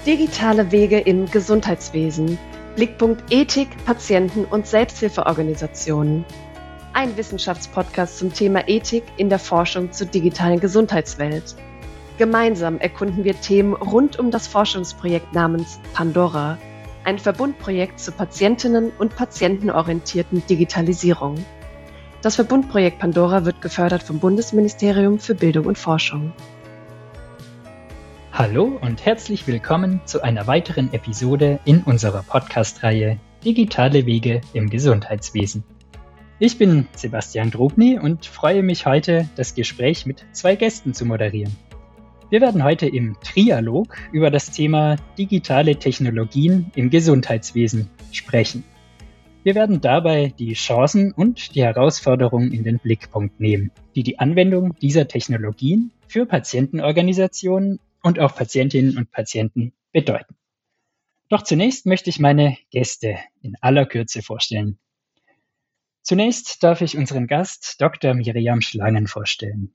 Digitale Wege im Gesundheitswesen. Blickpunkt Ethik, Patienten- und Selbsthilfeorganisationen. Ein Wissenschaftspodcast zum Thema Ethik in der Forschung zur digitalen Gesundheitswelt. Gemeinsam erkunden wir Themen rund um das Forschungsprojekt namens Pandora, ein Verbundprojekt zur patientinnen- und patientenorientierten Digitalisierung. Das Verbundprojekt Pandora wird gefördert vom Bundesministerium für Bildung und Forschung. Hallo und herzlich willkommen zu einer weiteren Episode in unserer Podcast-Reihe Digitale Wege im Gesundheitswesen. Ich bin Sebastian Drobny und freue mich heute, das Gespräch mit zwei Gästen zu moderieren. Wir werden heute im Trialog über das Thema digitale Technologien im Gesundheitswesen sprechen. Wir werden dabei die Chancen und die Herausforderungen in den Blickpunkt nehmen, die die Anwendung dieser Technologien für Patientenorganisationen und auch Patientinnen und Patienten bedeuten. Doch zunächst möchte ich meine Gäste in aller Kürze vorstellen. Zunächst darf ich unseren Gast Dr. Miriam Schlangen vorstellen.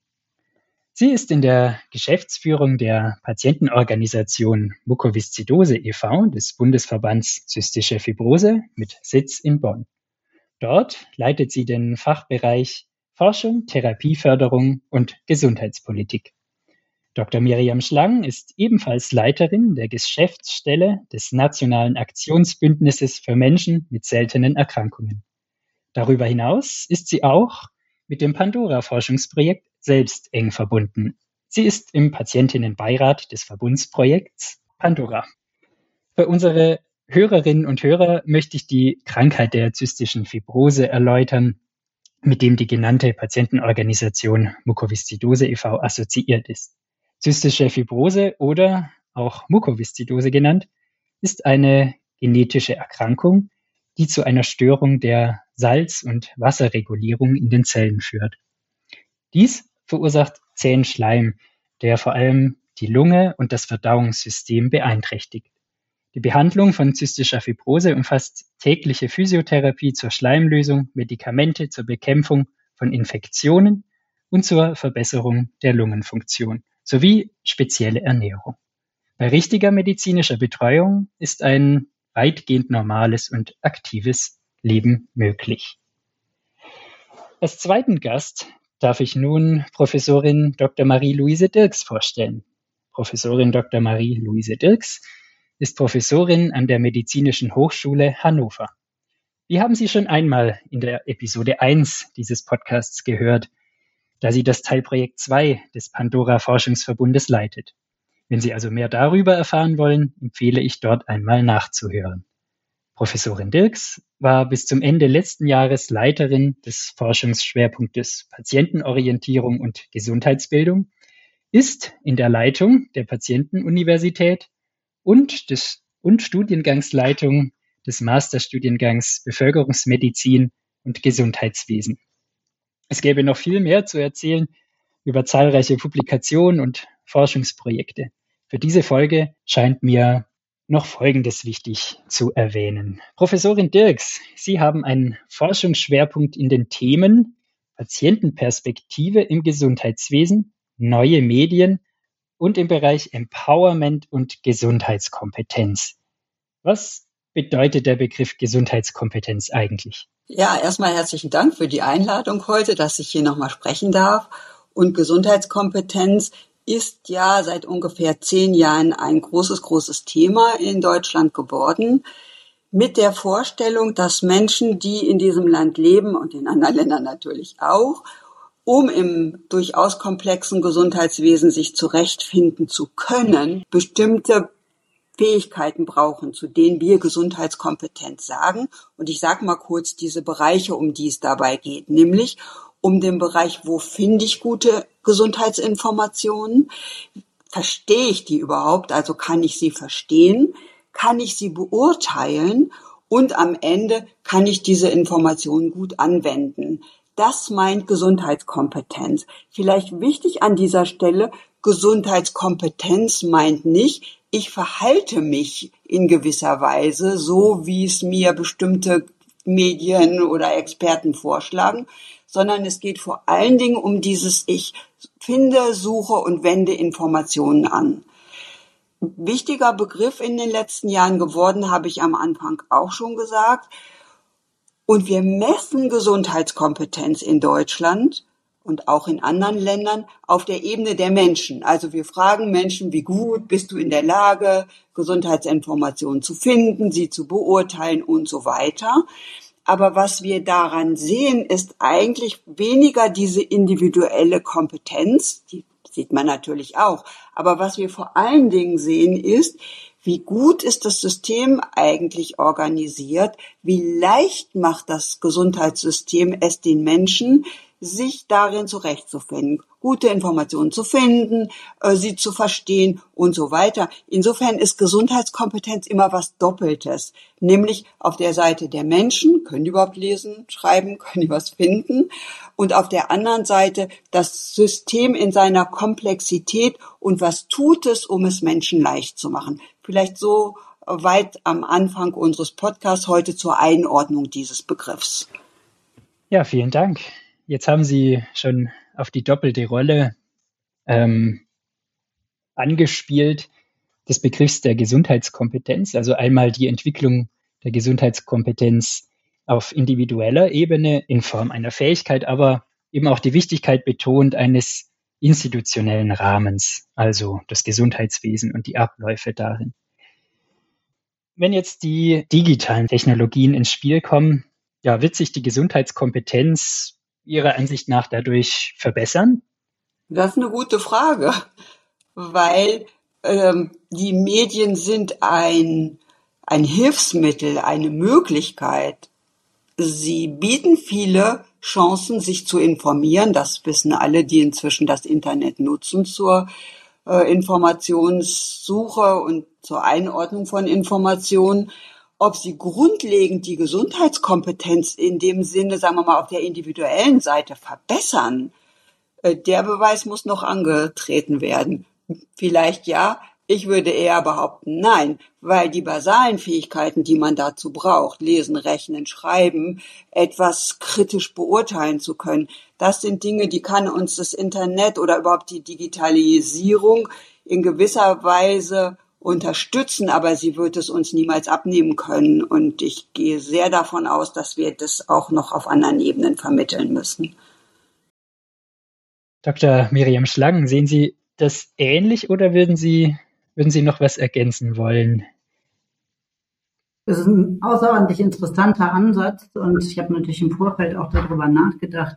Sie ist in der Geschäftsführung der Patientenorganisation Mukoviszidose e.V. des Bundesverbands Zystische Fibrose mit Sitz in Bonn. Dort leitet sie den Fachbereich Forschung, Therapieförderung und Gesundheitspolitik. Dr. Miriam Schlangen ist ebenfalls Leiterin der Geschäftsstelle des Nationalen Aktionsbündnisses für Menschen mit seltenen Erkrankungen. Darüber hinaus ist sie auch mit dem Pandora-Forschungsprojekt selbst eng verbunden. Sie ist im Patientinnenbeirat des Verbundsprojekts Pandora. Für unsere Hörerinnen und Hörer möchte ich die Krankheit der zystischen Fibrose erläutern, mit dem die genannte Patientenorganisation Mukoviszidose e.V. assoziiert ist. Zystische Fibrose oder auch Mukoviszidose genannt, ist eine genetische Erkrankung, die zu einer Störung der Salz- und Wasserregulierung in den Zellen führt. Dies verursacht zähen Schleim, der vor allem die Lunge und das Verdauungssystem beeinträchtigt. Die Behandlung von zystischer Fibrose umfasst tägliche Physiotherapie zur Schleimlösung, Medikamente zur Bekämpfung von Infektionen und zur Verbesserung der Lungenfunktion sowie spezielle Ernährung. Bei richtiger medizinischer Betreuung ist ein weitgehend normales und aktives Leben möglich. Als zweiten Gast darf ich nun Professorin Dr. Marie-Louise Dirks vorstellen. Professorin Dr. Marie-Louise Dirks ist Professorin an der Medizinischen Hochschule Hannover. Wir haben sie schon einmal in der Episode 1 dieses Podcasts gehört, da sie das Teilprojekt 2 des Pandora-Forschungsverbundes leitet. Wenn Sie also mehr darüber erfahren wollen, empfehle ich dort einmal nachzuhören. Professorin Dirks war bis zum Ende letzten Jahres Leiterin des Forschungsschwerpunktes Patientenorientierung und Gesundheitsbildung, ist in der Leitung der Patientenuniversität und Studiengangsleitung des Masterstudiengangs Bevölkerungsmedizin und Gesundheitswesen. Es gäbe noch viel mehr zu erzählen über zahlreiche Publikationen und Forschungsprojekte. Für diese Folge scheint mir noch Folgendes wichtig zu erwähnen. Professorin Dirks, Sie haben einen Forschungsschwerpunkt in den Themen Patientenperspektive im Gesundheitswesen, neue Medien und im Bereich Empowerment und Gesundheitskompetenz. Was bedeutet der Begriff Gesundheitskompetenz eigentlich? Ja, erstmal herzlichen Dank für die Einladung heute, dass ich hier nochmal sprechen darf. Und Gesundheitskompetenz ist ja seit ungefähr 10 Jahren ein großes Thema in Deutschland geworden. Mit der Vorstellung, dass Menschen, die in diesem Land leben und in anderen Ländern natürlich auch, um im durchaus komplexen Gesundheitswesen sich zurechtfinden zu können, bestimmte Fähigkeiten brauchen, zu denen wir Gesundheitskompetenz sagen. Und ich sage mal kurz diese Bereiche, um die es dabei geht, nämlich um den Bereich, wo finde ich gute Gesundheitsinformationen? Verstehe ich die überhaupt? Also kann ich sie verstehen? Kann ich sie beurteilen? Und am Ende kann ich diese Informationen gut anwenden. Das meint Gesundheitskompetenz. Vielleicht wichtig an dieser Stelle, Gesundheitskompetenz meint nicht, ich verhalte mich in gewisser Weise, so wie es mir bestimmte Medien oder Experten vorschlagen, sondern es geht vor allen Dingen um dieses Ich finde, suche und wende Informationen an. wichtiger Begriff in den letzten Jahren geworden, habe ich am Anfang auch schon gesagt. Und wir messen Gesundheitskompetenz in Deutschland und auch in anderen Ländern auf der Ebene der Menschen. Also wir fragen Menschen, wie gut bist du in der Lage, Gesundheitsinformationen zu finden, sie zu beurteilen und so weiter. Aber was wir daran sehen, ist eigentlich weniger diese individuelle Kompetenz, die sieht man natürlich auch. Aber was wir vor allen Dingen sehen ist, wie gut ist das System eigentlich organisiert? Wie leicht macht das Gesundheitssystem es den Menschen, sich darin zurechtzufinden, gute Informationen zu finden, sie zu verstehen und so weiter. Insofern ist Gesundheitskompetenz immer was Doppeltes, nämlich auf der Seite der Menschen, können die überhaupt lesen, schreiben, können die was finden, und auf der anderen Seite das System in seiner Komplexität und was tut es, um es Menschen leicht zu machen. Vielleicht so weit am Anfang unseres Podcasts heute zur Einordnung dieses Begriffs. Ja, vielen Dank. Jetzt haben Sie schon auf die doppelte Rolle angespielt des Begriffs der Gesundheitskompetenz, also einmal die Entwicklung der Gesundheitskompetenz auf individueller Ebene in Form einer Fähigkeit, aber eben auch die Wichtigkeit betont eines institutionellen Rahmens, also das Gesundheitswesen und die Abläufe darin. Wenn jetzt die digitalen Technologien ins Spiel kommen, ja, wird sich die Gesundheitskompetenz Ihrer Ansicht nach dadurch verbessern? Das ist eine gute Frage, weil die Medien sind ein Hilfsmittel, eine Möglichkeit. Sie bieten viele Chancen, sich zu informieren. Das wissen alle, die inzwischen das Internet nutzen zur Informationssuche und zur Einordnung von Informationen. Ob sie grundlegend die Gesundheitskompetenz in dem Sinne, sagen wir mal, auf der individuellen Seite verbessern, der Beweis muss noch angetreten werden. Vielleicht ja, ich würde eher behaupten, nein, weil die basalen Fähigkeiten, die man dazu braucht, lesen, rechnen, schreiben, etwas kritisch beurteilen zu können, das sind Dinge, die kann uns das Internet oder überhaupt die Digitalisierung in gewisser Weise unterstützen, aber sie wird es uns niemals abnehmen können. Und ich gehe sehr davon aus, dass wir das auch noch auf anderen Ebenen vermitteln müssen. Dr. Miriam Schlangen, sehen Sie das ähnlich oder würden Sie noch was ergänzen wollen? Das ist ein außerordentlich interessanter Ansatz und ich habe natürlich im Vorfeld auch darüber nachgedacht.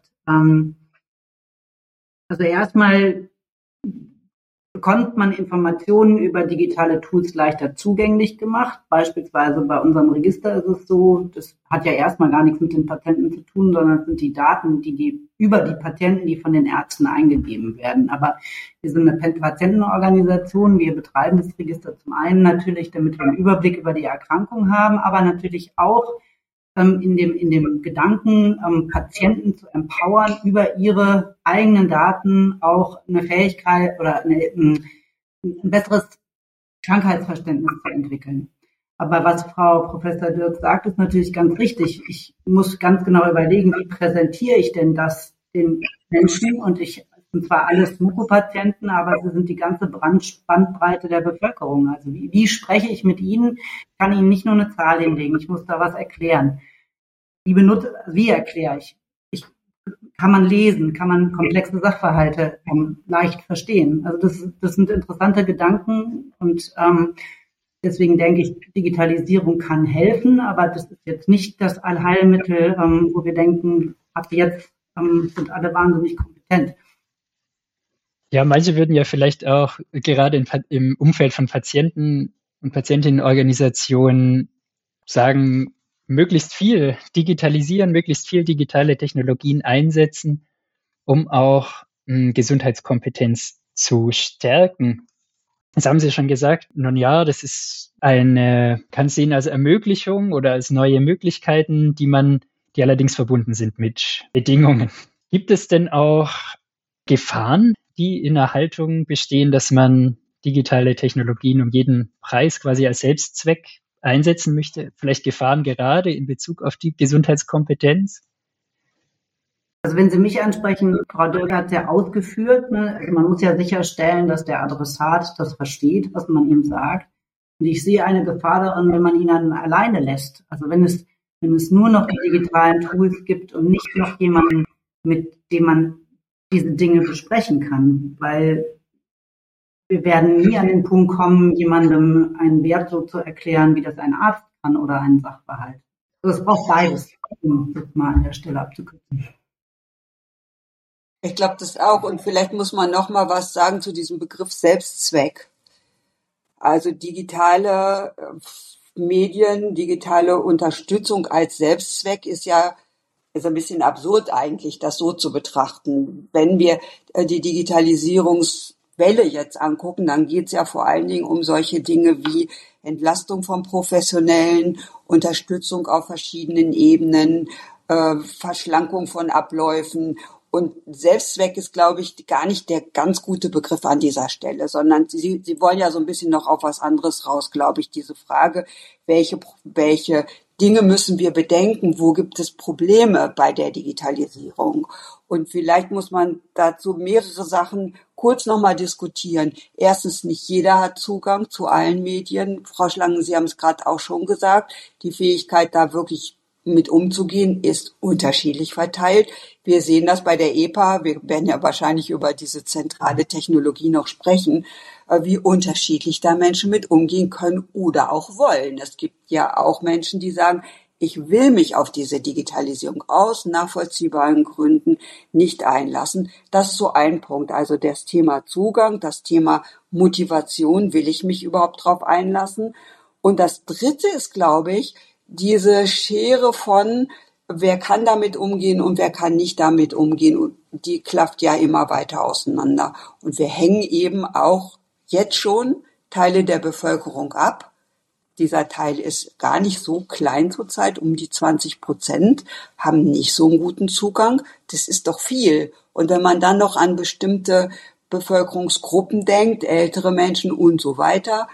Also erstmal bekommt man Informationen über digitale Tools leichter zugänglich gemacht. Beispielsweise bei unserem Register ist es so, das hat ja erstmal gar nichts mit den Patienten zu tun, sondern es sind die Daten, die über die Patienten, die von den Ärzten eingegeben werden. Aber wir sind eine Patientenorganisation, wir betreiben das Register zum einen natürlich, damit wir einen Überblick über die Erkrankung haben, aber natürlich auch in dem Gedanken, Patienten zu empowern, über ihre eigenen Daten auch eine Fähigkeit oder ein besseres Krankheitsverständnis zu entwickeln. Aber was Frau Professor Dirks sagt, ist natürlich ganz richtig. Ich muss ganz genau überlegen, wie präsentiere ich denn das den Menschen? Und es sind zwar alles Muko-Patienten, aber sie sind die ganze Bandbreite der Bevölkerung. Also wie spreche ich mit ihnen? Ich kann ihnen nicht nur eine Zahl hinlegen, ich muss da was erklären. Wie erkläre ich? Kann man lesen? Kann man komplexe Sachverhalte leicht verstehen? Also das sind interessante Gedanken und deswegen denke ich, Digitalisierung kann helfen, aber das ist jetzt nicht das Allheilmittel, wo wir denken, ab jetzt sind alle wahnsinnig kompetent. Ja, manche würden ja vielleicht auch gerade im Umfeld von Patienten und Patientinnenorganisationen sagen, möglichst viel digitalisieren, möglichst viel digitale Technologien einsetzen, um auch Gesundheitskompetenz zu stärken. Das haben Sie schon gesagt. Nun ja, das ist kann sehen als Ermöglichung oder als neue Möglichkeiten, die allerdings verbunden sind mit Bedingungen. Gibt es denn auch Gefahren, die in der Haltung bestehen, dass man digitale Technologien um jeden Preis quasi als Selbstzweck einsetzen möchte? Vielleicht Gefahren gerade in Bezug auf die Gesundheitskompetenz? Also wenn Sie mich ansprechen, Frau Dürr hat es ja ausgeführt, ne? Also man muss ja sicherstellen, dass der Adressat das versteht, was man ihm sagt. Und ich sehe eine Gefahr darin, wenn man ihn dann alleine lässt. Also wenn es nur noch die digitalen Tools gibt und nicht noch jemanden, mit dem man diese Dinge besprechen kann, weil wir werden nie an den Punkt kommen, jemandem einen Wert so zu erklären, wie das ein Arzt kann oder ein Sachverhalt. Also es braucht beides, um das mal an der Stelle abzukürzen. Ich glaube das auch. Und vielleicht muss man noch mal was sagen zu diesem Begriff Selbstzweck. Also digitale Medien, digitale Unterstützung als Selbstzweck ist ein bisschen absurd eigentlich, das so zu betrachten. Wenn wir die Digitalisierungswelle jetzt angucken, dann geht es ja vor allen Dingen um solche Dinge wie Entlastung vom Professionellen, Unterstützung auf verschiedenen Ebenen, Verschlankung von Abläufen. Und Selbstzweck ist, glaube ich, gar nicht der ganz gute Begriff an dieser Stelle, sondern Sie wollen ja so ein bisschen noch auf was anderes raus, glaube ich, diese Frage, welche Dinge müssen wir bedenken, wo gibt es Probleme bei der Digitalisierung? Und vielleicht muss man dazu mehrere Sachen kurz nochmal diskutieren. Erstens, nicht jeder hat Zugang zu allen Medien. Frau Schlangen, Sie haben es gerade auch schon gesagt, die Fähigkeit, da wirklich mit umzugehen, ist unterschiedlich verteilt. Wir sehen das bei der EPA, wir werden ja wahrscheinlich über diese zentrale Technologie noch sprechen, wie unterschiedlich da Menschen mit umgehen können oder auch wollen. Es gibt ja auch Menschen, die sagen, ich will mich auf diese Digitalisierung aus nachvollziehbaren Gründen nicht einlassen. Das ist so ein Punkt. Also das Thema Zugang, das Thema Motivation, will ich mich überhaupt drauf einlassen? Und das Dritte ist, glaube ich, diese Schere von, wer kann damit umgehen und wer kann nicht damit umgehen, die klafft ja immer weiter auseinander. Und wir hängen eben auch jetzt schon Teile der Bevölkerung ab. Dieser Teil ist gar nicht so klein zurzeit, um die 20% haben nicht so einen guten Zugang. Das ist doch viel. Und wenn man dann noch an bestimmte Bevölkerungsgruppen denkt, ältere Menschen und so weiter,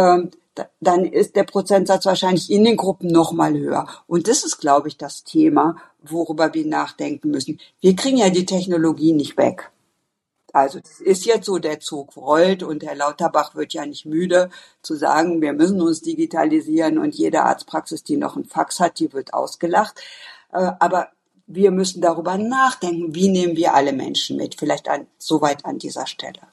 dann ist der Prozentsatz wahrscheinlich in den Gruppen noch mal höher. Und das ist, glaube ich, das Thema, worüber wir nachdenken müssen. Wir kriegen ja die Technologie nicht weg. Also es ist jetzt so, der Zug rollt und Herr Lauterbach wird ja nicht müde zu sagen, wir müssen uns digitalisieren und jede Arztpraxis, die noch einen Fax hat, die wird ausgelacht. Aber wir müssen darüber nachdenken, wie nehmen wir alle Menschen mit. Vielleicht soweit an dieser Stelle.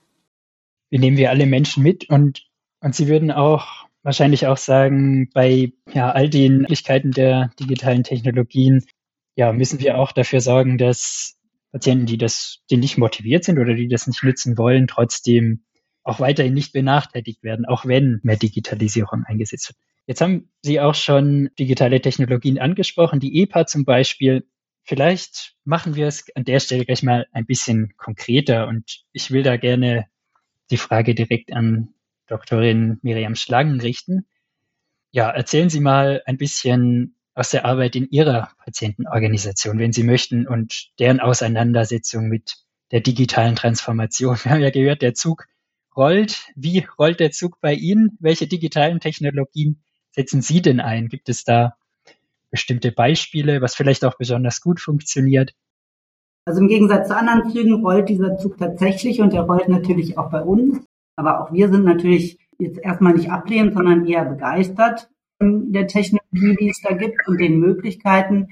Wie nehmen wir alle Menschen mit? Und Sie würden auch wahrscheinlich auch sagen, bei all den Möglichkeiten der digitalen Technologien, müssen wir auch dafür sorgen, dass Patienten, die nicht motiviert sind oder die das nicht nutzen wollen, trotzdem auch weiterhin nicht benachteiligt werden, auch wenn mehr Digitalisierung eingesetzt wird. Jetzt haben Sie auch schon digitale Technologien angesprochen, die EPA zum Beispiel. Vielleicht machen wir es an der Stelle gleich mal ein bisschen konkreter und ich will da gerne die Frage direkt an Doktorin Miriam Schlangen richten. Ja, erzählen Sie mal ein bisschen aus der Arbeit in Ihrer Patientenorganisation, wenn Sie möchten, und deren Auseinandersetzung mit der digitalen Transformation. Wir haben ja gehört, der Zug rollt. Wie rollt der Zug bei Ihnen? Welche digitalen Technologien setzen Sie denn ein? Gibt es da bestimmte Beispiele, was vielleicht auch besonders gut funktioniert? Also im Gegensatz zu anderen Zügen rollt dieser Zug tatsächlich und der rollt natürlich auch bei uns. Aber auch wir sind natürlich jetzt erstmal nicht ablehnend, sondern eher begeistert von der Technologie, die es da gibt und den Möglichkeiten.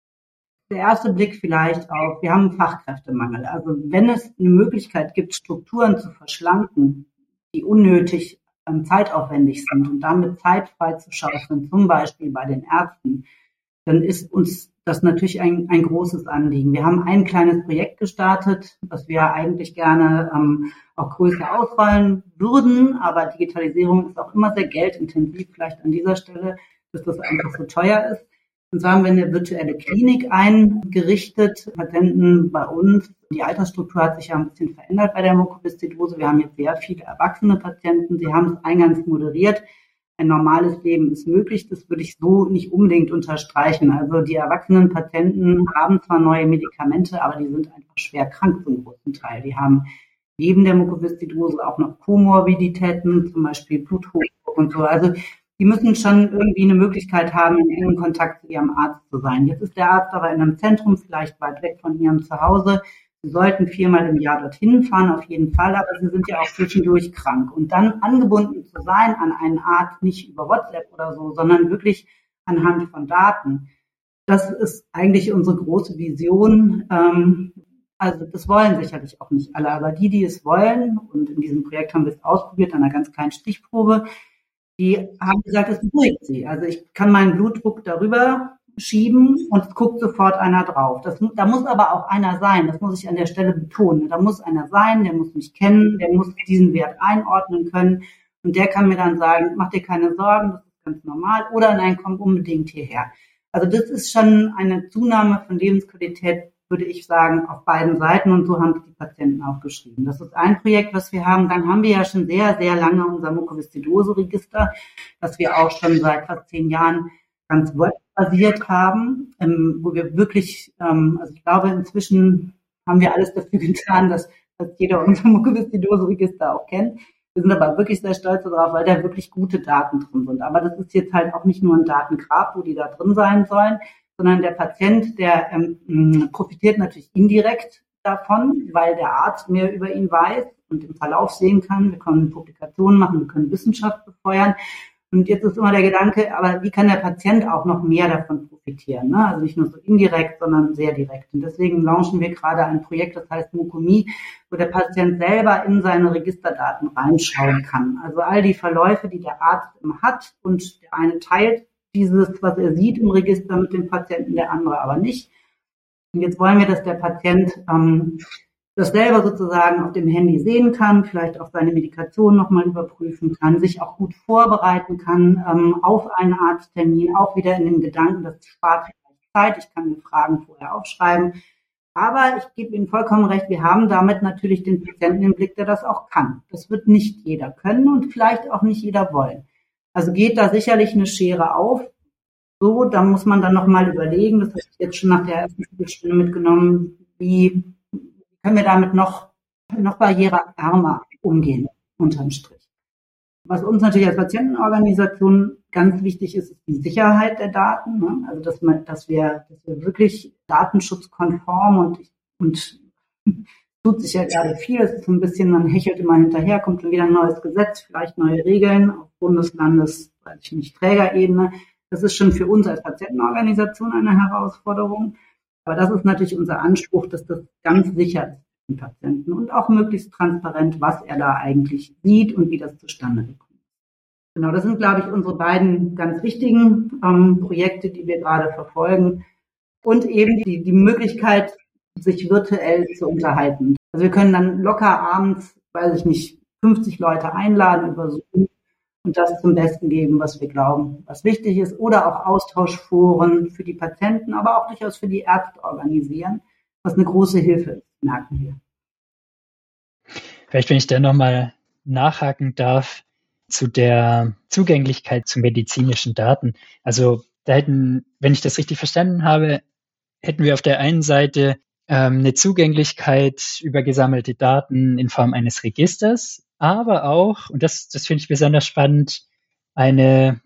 Der erste Blick vielleicht auf, wir haben einen Fachkräftemangel. Also wenn es eine Möglichkeit gibt, Strukturen zu verschlanken, die unnötig zeitaufwendig sind und damit Zeit freizuschaufeln, zum Beispiel bei den Ärzten, dann ist uns das natürlich ein großes Anliegen. Wir haben ein kleines Projekt gestartet, was wir eigentlich gerne auch größer ausrollen würden, aber Digitalisierung ist auch immer sehr geldintensiv, vielleicht an dieser Stelle, dass das einfach so teuer ist. Und so haben wir eine virtuelle Klinik eingerichtet, Patienten bei uns. Die Altersstruktur hat sich ja ein bisschen verändert bei der Mukoviszidose. Wir haben jetzt sehr viele erwachsene Patienten. Sie haben es eingangs moderiert. Ein normales Leben ist möglich. Das würde ich so nicht unbedingt unterstreichen. Also die erwachsenen Patienten haben zwar neue Medikamente, aber die sind einfach schwer krank zum großen Teil. Die haben neben der Mukoviszidose auch noch Komorbiditäten, zum Beispiel Bluthochdruck und so. Also die müssen schon irgendwie eine Möglichkeit haben, in engem Kontakt zu ihrem Arzt zu sein. Jetzt ist der Arzt aber in einem Zentrum, vielleicht weit weg von ihrem Zuhause. Sie sollten 4-mal im Jahr dorthin fahren, auf jeden Fall, aber sie sind ja auch zwischendurch krank. Und dann angebunden zu sein an einen Arzt, nicht über WhatsApp oder so, sondern wirklich anhand von Daten. Das ist eigentlich unsere große Vision. Also das wollen sicherlich auch nicht alle, aber die es wollen, und in diesem Projekt haben wir es ausprobiert an einer ganz kleinen Stichprobe, die haben gesagt, es beruhigt sie. Also ich kann meinen Blutdruck darüber schieben und es guckt sofort einer drauf. Da muss aber auch einer sein, das muss ich an der Stelle betonen. Da muss einer sein, der muss mich kennen, der muss diesen Wert einordnen können und der kann mir dann sagen, mach dir keine Sorgen, das ist ganz normal oder nein, komm unbedingt hierher. Also das ist schon eine Zunahme von Lebensqualität, würde ich sagen, auf beiden Seiten und so haben die Patienten auch geschrieben. Das ist ein Projekt, was wir haben. Dann haben wir ja schon sehr, sehr lange unser Mukoviszidose-Register, das wir auch schon seit fast 10 Jahren ganz webbasiert haben, wo wir wirklich, also ich glaube, inzwischen haben wir alles dafür getan, dass jeder unser Mukoviszidose-Register auch kennt. Wir sind aber wirklich sehr stolz darauf, weil da wirklich gute Daten drin sind. Aber das ist jetzt halt auch nicht nur ein Datengrab, wo die da drin sein sollen, sondern der Patient, der profitiert natürlich indirekt davon, weil der Arzt mehr über ihn weiß und im Verlauf sehen kann. Wir können Publikationen machen, wir können Wissenschaft befeuern. Und jetzt ist immer der Gedanke, aber wie kann der Patient auch noch mehr davon profitieren? Ne? Also nicht nur so indirekt, sondern sehr direkt. Und deswegen launchen wir gerade ein Projekt, das heißt Mukomi, wo der Patient selber in seine Registerdaten reinschauen kann. Also all die Verläufe, die der Arzt immer hat und der eine teilt dieses, was er sieht im Register mit dem Patienten, der andere aber nicht. Und jetzt wollen wir, dass der Patient das selber sozusagen auf dem Handy sehen kann, vielleicht auch seine Medikation nochmal überprüfen kann, sich auch gut vorbereiten kann auf einen Arzttermin, auch wieder in den Gedanken, das spart vielleicht Zeit, ich kann mir Fragen vorher aufschreiben. Aber ich gebe Ihnen vollkommen recht, wir haben damit natürlich den Patienten im Blick, der das auch kann. Das wird nicht jeder können und vielleicht auch nicht jeder wollen. Also geht da sicherlich eine Schere auf. So, da muss man dann nochmal überlegen, das habe ich jetzt schon nach der ersten Viertelstunde mitgenommen, wie können wir damit noch barriereärmer umgehen, unterm Strich. Was uns natürlich als Patientenorganisation ganz wichtig ist, ist die Sicherheit der Daten. Ne? Also dass wir wirklich datenschutzkonform und tut sich ja gerade viel. Es ist so ein bisschen, man hechelt immer hinterher, kommt schon wieder ein neues Gesetz, vielleicht neue Regeln auf Bundeslandes, weiß ich nicht, Trägerebene. Das ist schon für uns als Patientenorganisation eine Herausforderung. Aber das ist natürlich unser Anspruch, dass das ganz sicher ist für den Patienten und auch möglichst transparent, was er da eigentlich sieht und wie das zustande kommt. Genau, das sind, glaube ich, unsere beiden ganz wichtigen Projekte, die wir gerade verfolgen. Und eben die Möglichkeit, sich virtuell zu unterhalten. Also wir können dann locker abends, weiß ich nicht, 50 Leute einladen über Zoom und das zum Besten geben, was wir glauben, was wichtig ist. Oder auch Austauschforen für die Patienten, aber auch durchaus für die Ärzte organisieren, was eine große Hilfe ist, merken wir. Vielleicht, wenn ich da nochmal nachhaken darf zu der Zugänglichkeit zu medizinischen Daten. Also da hätten, wenn ich das richtig verstanden habe, hätten wir auf der einen Seite eine Zugänglichkeit über gesammelte Daten in Form eines Registers, aber auch, und das finde ich besonders spannend, eine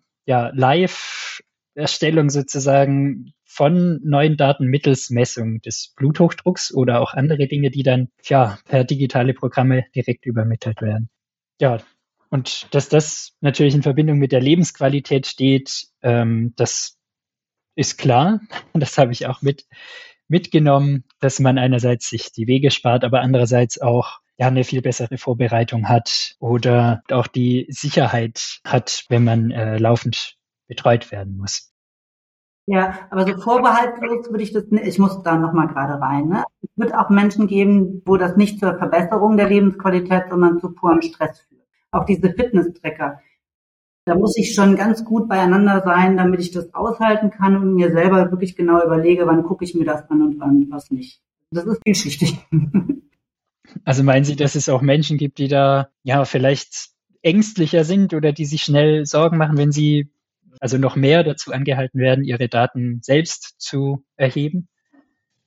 Live-Erstellung sozusagen von neuen Daten mittels Messung des Bluthochdrucks oder auch andere Dinge, die dann per digitale Programme direkt übermittelt werden. Ja, und dass das natürlich in Verbindung mit der Lebensqualität steht, das ist klar. Das habe ich auch mitgenommen, dass man einerseits sich die Wege spart, aber andererseits auch eine viel bessere Vorbereitung hat oder auch die Sicherheit hat, wenn man laufend betreut werden muss. Ja, aber so vorbehaltlos würde ich das nicht, ich muss da nochmal gerade rein. Ne? Es wird auch Menschen geben, wo das nicht zur Verbesserung der Lebensqualität, sondern zu purem Stress führt. Auch diese Fitness-Tracker. Da muss ich schon ganz gut beieinander sein, damit ich das aushalten kann und mir selber wirklich genau überlege, wann gucke ich mir das an und wann was nicht. Das ist vielschichtig. Also meinen Sie, dass es auch Menschen gibt, die da vielleicht ängstlicher sind oder die sich schnell Sorgen machen, wenn sie also noch mehr dazu angehalten werden, ihre Daten selbst zu erheben?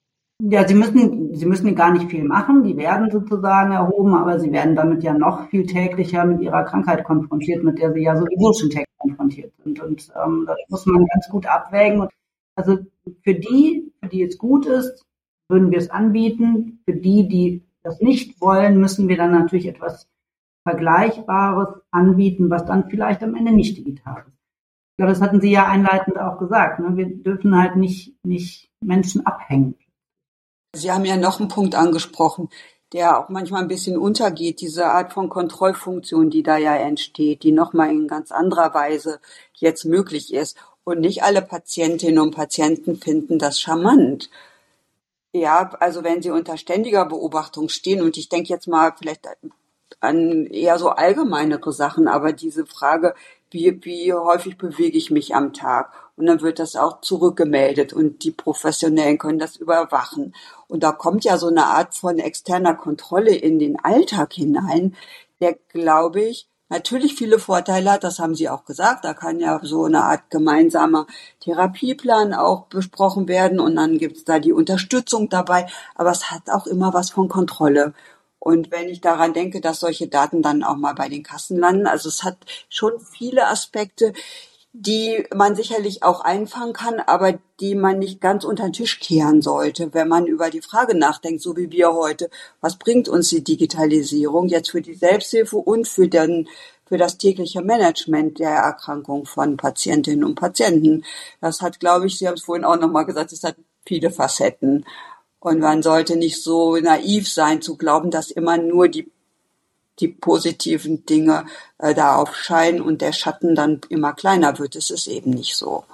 Ja, sie müssen gar nicht viel machen. Die werden sozusagen erhoben, aber sie werden damit ja noch viel täglicher mit ihrer Krankheit konfrontiert, mit der sie ja sowieso schon täglich konfrontiert sind. Und das muss man ganz gut abwägen. Und also für die es gut ist, würden wir es anbieten. Für die das nicht wollen, müssen wir dann natürlich etwas Vergleichbares anbieten, was dann vielleicht am Ende nicht digital ist. Ich glaube, das hatten Sie ja einleitend auch gesagt. Ne? Wir dürfen halt nicht Menschen abhängen. Sie haben ja noch einen Punkt angesprochen, der auch manchmal ein bisschen untergeht, diese Art von Kontrollfunktion, die da ja entsteht, die nochmal in ganz anderer Weise jetzt möglich ist. Und nicht alle Patientinnen und Patienten finden das charmant. Ja, also wenn sie unter ständiger Beobachtung stehen, und ich denke jetzt mal vielleicht an eher so allgemeinere Sachen, aber diese Frage, wie häufig bewege ich mich am Tag? Und dann wird das auch zurückgemeldet und die Professionellen können das überwachen. Und da kommt ja so eine Art von externer Kontrolle in den Alltag hinein, der, glaube ich, natürlich viele Vorteile hat, das haben Sie auch gesagt. Da kann ja so eine Art gemeinsamer Therapieplan auch besprochen werden und dann gibt's da die Unterstützung dabei. Aber es hat auch immer was von Kontrolle. Und wenn ich daran denke, dass solche Daten dann auch mal bei den Kassen landen, also es hat schon viele Aspekte, die man sicherlich auch einfangen kann, aber die man nicht ganz unter den Tisch kehren sollte, wenn man über die Frage nachdenkt, so wie wir heute, was bringt uns die Digitalisierung jetzt für die Selbsthilfe und für das tägliche Management der Erkrankung von Patientinnen und Patienten. Das hat, glaube ich, Sie haben es vorhin auch nochmal gesagt, es hat viele Facetten. Und man sollte nicht so naiv sein, zu glauben, dass immer nur die positiven Dinge da aufscheinen und der Schatten dann immer kleiner wird. Es ist eben nicht so.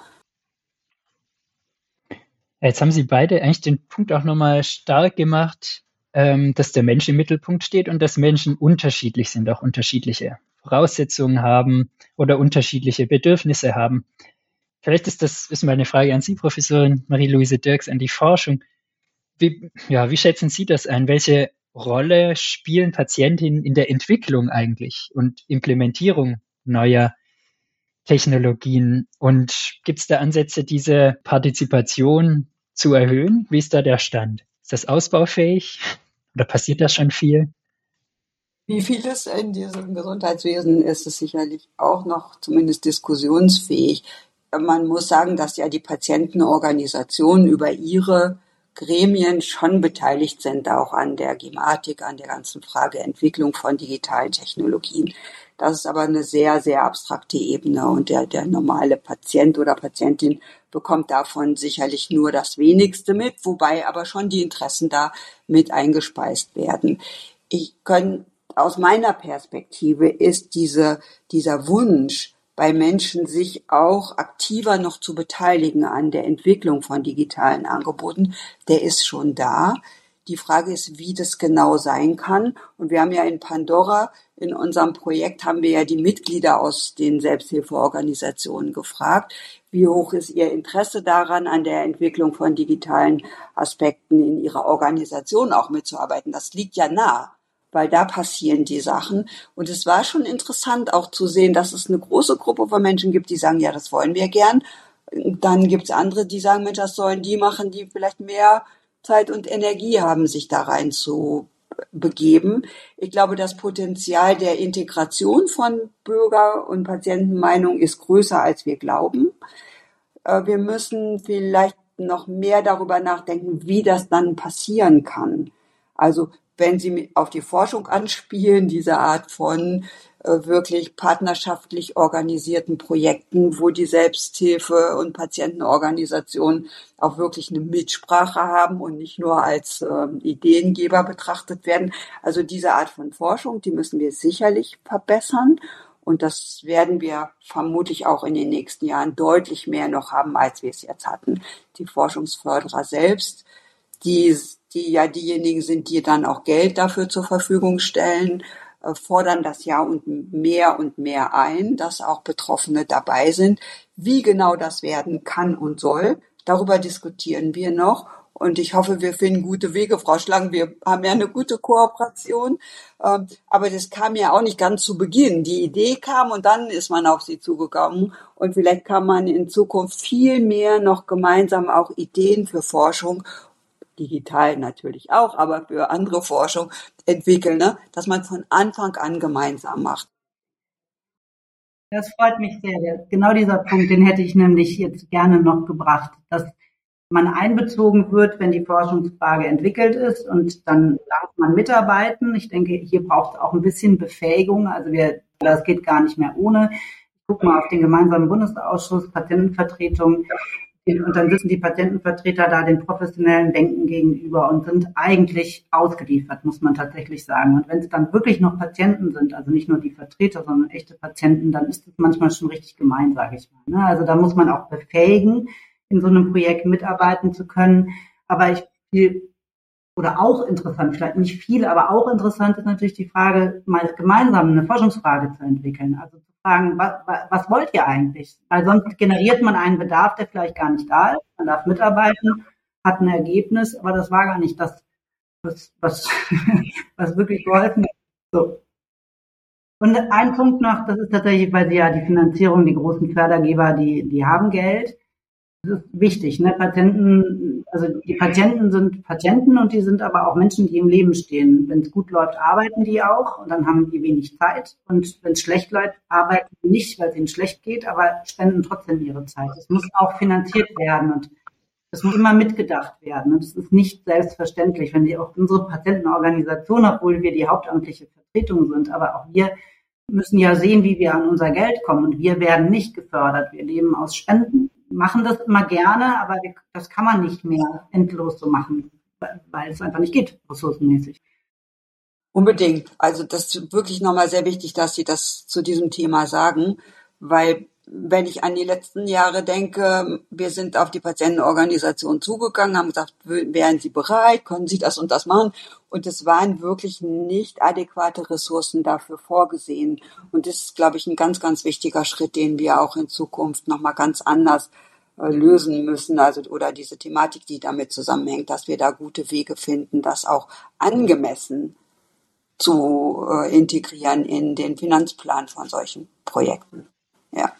Jetzt haben Sie beide eigentlich den Punkt auch nochmal stark gemacht, dass der Mensch im Mittelpunkt steht und dass Menschen unterschiedlich sind, auch unterschiedliche Voraussetzungen haben oder unterschiedliche Bedürfnisse haben. Vielleicht ist mal eine Frage an Sie, Professorin Marie-Louise Dirks, an die Forschung. Wie schätzen Sie das ein? Welche Rolle spielen Patientinnen in der Entwicklung eigentlich und Implementierung neuer Technologien? Und gibt es da Ansätze, diese Partizipation zu erhöhen? Wie ist da der Stand? Ist das ausbaufähig oder passiert da schon viel? Wie vieles in diesem Gesundheitswesen ist es sicherlich auch noch zumindest diskussionsfähig. Man muss sagen, dass ja die Patientenorganisationen über ihre Gremien schon beteiligt sind, auch an der Gematik, an der ganzen Frage Entwicklung von digitalen Technologien. Das ist aber eine sehr, sehr abstrakte Ebene und der normale Patient oder Patientin bekommt davon sicherlich nur das Wenigste mit, wobei aber schon die Interessen da mit eingespeist werden. Aus meiner Perspektive ist dieser Wunsch, bei Menschen sich auch aktiver noch zu beteiligen an der Entwicklung von digitalen Angeboten, der ist schon da. Die Frage ist, wie das genau sein kann. Und wir haben ja in Pandora, in unserem Projekt, haben wir ja die Mitglieder aus den Selbsthilfeorganisationen gefragt, wie hoch ist ihr Interesse daran, an der Entwicklung von digitalen Aspekten in ihrer Organisation auch mitzuarbeiten. Das liegt ja nah, weil da passieren die Sachen. Und es war schon interessant auch zu sehen, dass es eine große Gruppe von Menschen gibt, die sagen, ja, das wollen wir gern. Dann gibt es andere, die sagen, Mensch, das sollen die machen, die vielleicht mehr Zeit und Energie haben, sich da rein zu begeben. Ich glaube, das Potenzial der Integration von Bürger- und Patientenmeinung ist größer, als wir glauben. Wir müssen vielleicht noch mehr darüber nachdenken, wie das dann passieren kann. Also wenn Sie auf die Forschung anspielen, diese Art von wirklich partnerschaftlich organisierten Projekten, wo die Selbsthilfe- und Patientenorganisationen auch wirklich eine Mitsprache haben und nicht nur als Ideengeber betrachtet werden. Also diese Art von Forschung, die müssen wir sicherlich verbessern. Und das werden wir vermutlich auch in den nächsten Jahren deutlich mehr noch haben, als wir es jetzt hatten. Die Forschungsförderer selbst, die ja diejenigen sind, die dann auch Geld dafür zur Verfügung stellen, fordern das ja und mehr ein, dass auch Betroffene dabei sind. Wie genau das werden kann und soll, darüber diskutieren wir noch. Und ich hoffe, wir finden gute Wege, Frau Schlang. Wir haben ja eine gute Kooperation. Aber das kam ja auch nicht ganz zu Beginn. Die Idee kam und dann ist man auf sie zugekommen. Und vielleicht kann man in Zukunft viel mehr noch gemeinsam auch Ideen für Forschung digital natürlich auch, aber für andere Forschung entwickeln, ne? Dass man von Anfang an gemeinsam macht. Das freut mich sehr. Genau dieser Punkt, den hätte ich nämlich jetzt gerne noch gebracht, dass man einbezogen wird, wenn die Forschungsfrage entwickelt ist und dann darf man mitarbeiten. Ich denke, hier braucht es auch ein bisschen Befähigung. Also das geht gar nicht mehr ohne. Ich gucke mal auf den gemeinsamen Bundesausschuss, Patientenvertretung. Und dann sitzen die Patientenvertreter da den professionellen Denken gegenüber und sind eigentlich ausgeliefert, muss man tatsächlich sagen. Und wenn es dann wirklich noch Patienten sind, also nicht nur die Vertreter, sondern echte Patienten, dann ist es manchmal schon richtig gemein, sage ich mal. Also da muss man auch befähigen, in so einem Projekt mitarbeiten zu können. Aber auch interessant, vielleicht nicht viel, aber auch interessant ist natürlich die Frage, mal gemeinsam eine Forschungsfrage zu entwickeln. Also zu fragen, was wollt ihr eigentlich? Weil sonst generiert man einen Bedarf, der vielleicht gar nicht da ist. Man darf mitarbeiten, hat ein Ergebnis, aber das war gar nicht das, was wirklich geholfen hat. So. Und ein Punkt noch, das ist tatsächlich, weil Sie ja die Finanzierung, die großen Fördergeber, die haben Geld. Das ist wichtig, ne? Die Patienten sind Patienten und die sind aber auch Menschen, die im Leben stehen. Wenn es gut läuft, arbeiten die auch und dann haben die wenig Zeit. Und wenn es schlecht läuft, arbeiten die nicht, weil es ihnen schlecht geht, aber spenden trotzdem ihre Zeit. Das muss auch finanziert werden und das muss immer mitgedacht werden. Und das ist nicht selbstverständlich, wenn auch unsere Patientenorganisation, obwohl wir die hauptamtliche Vertretung sind, aber auch wir müssen ja sehen, wie wir an unser Geld kommen. Und wir werden nicht gefördert. Wir leben aus Spenden. Machen das immer gerne, aber das kann man nicht mehr endlos so machen, weil es einfach nicht geht, ressourcenmäßig. Unbedingt. Also das ist wirklich nochmal sehr wichtig, dass Sie das zu diesem Thema sagen, weil wenn ich an die letzten Jahre denke, wir sind auf die Patientenorganisation zugegangen, haben gesagt, wären Sie bereit, können Sie das und das machen? Und es waren wirklich nicht adäquate Ressourcen dafür vorgesehen. Und das ist, glaube ich, ein ganz, ganz wichtiger Schritt, den wir auch in Zukunft nochmal ganz anders lösen müssen. Also, oder diese Thematik, die damit zusammenhängt, dass wir da gute Wege finden, das auch angemessen zu integrieren in den Finanzplan von solchen Projekten. Ja.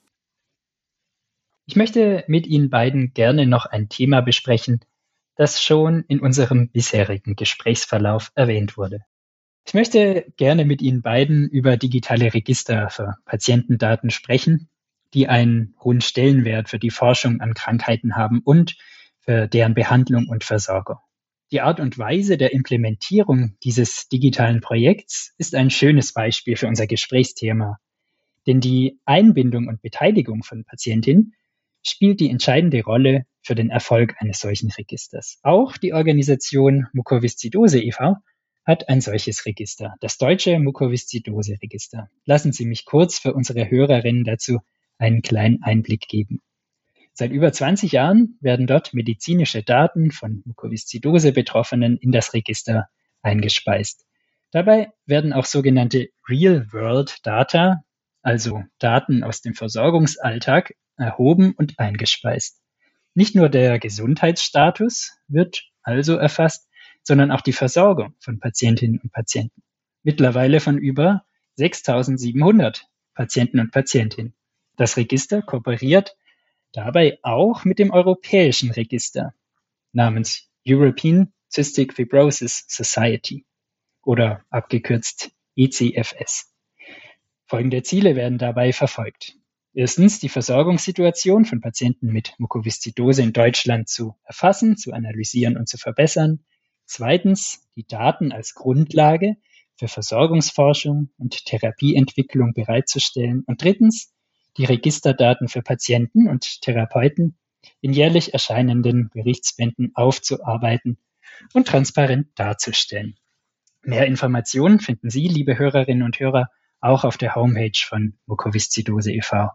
Ich möchte mit Ihnen beiden gerne noch ein Thema besprechen, das schon in unserem bisherigen Gesprächsverlauf erwähnt wurde. Ich möchte gerne mit Ihnen beiden über digitale Register für Patientendaten sprechen, die einen hohen Stellenwert für die Forschung an Krankheiten haben und für deren Behandlung und Versorgung. Die Art und Weise der Implementierung dieses digitalen Projekts ist ein schönes Beispiel für unser Gesprächsthema, denn die Einbindung und Beteiligung von Patientinnen spielt die entscheidende Rolle für den Erfolg eines solchen Registers. Auch die Organisation Mukoviszidose e.V. hat ein solches Register, das Deutsche Mukoviszidose-Register. Lassen Sie mich kurz für unsere Hörerinnen dazu einen kleinen Einblick geben. Seit über 20 Jahren werden dort medizinische Daten von Mukoviszidose-Betroffenen in das Register eingespeist. Dabei werden auch sogenannte Real-World-Data, also Daten aus dem Versorgungsalltag, erhoben und eingespeist. Nicht nur der Gesundheitsstatus wird also erfasst, sondern auch die Versorgung von Patientinnen und Patienten. Mittlerweile von über 6.700 Patienten und Patientinnen. Das Register kooperiert dabei auch mit dem europäischen Register namens European Cystic Fibrosis Society oder abgekürzt ECFS. Folgende Ziele werden dabei verfolgt. Erstens, die Versorgungssituation von Patienten mit Mukoviszidose in Deutschland zu erfassen, zu analysieren und zu verbessern. Zweitens, die Daten als Grundlage für Versorgungsforschung und Therapieentwicklung bereitzustellen. Und drittens, die Registerdaten für Patienten und Therapeuten in jährlich erscheinenden Berichtsbänden aufzuarbeiten und transparent darzustellen. Mehr Informationen finden Sie, liebe Hörerinnen und Hörer, auch auf der Homepage von Mukoviszidose e.V.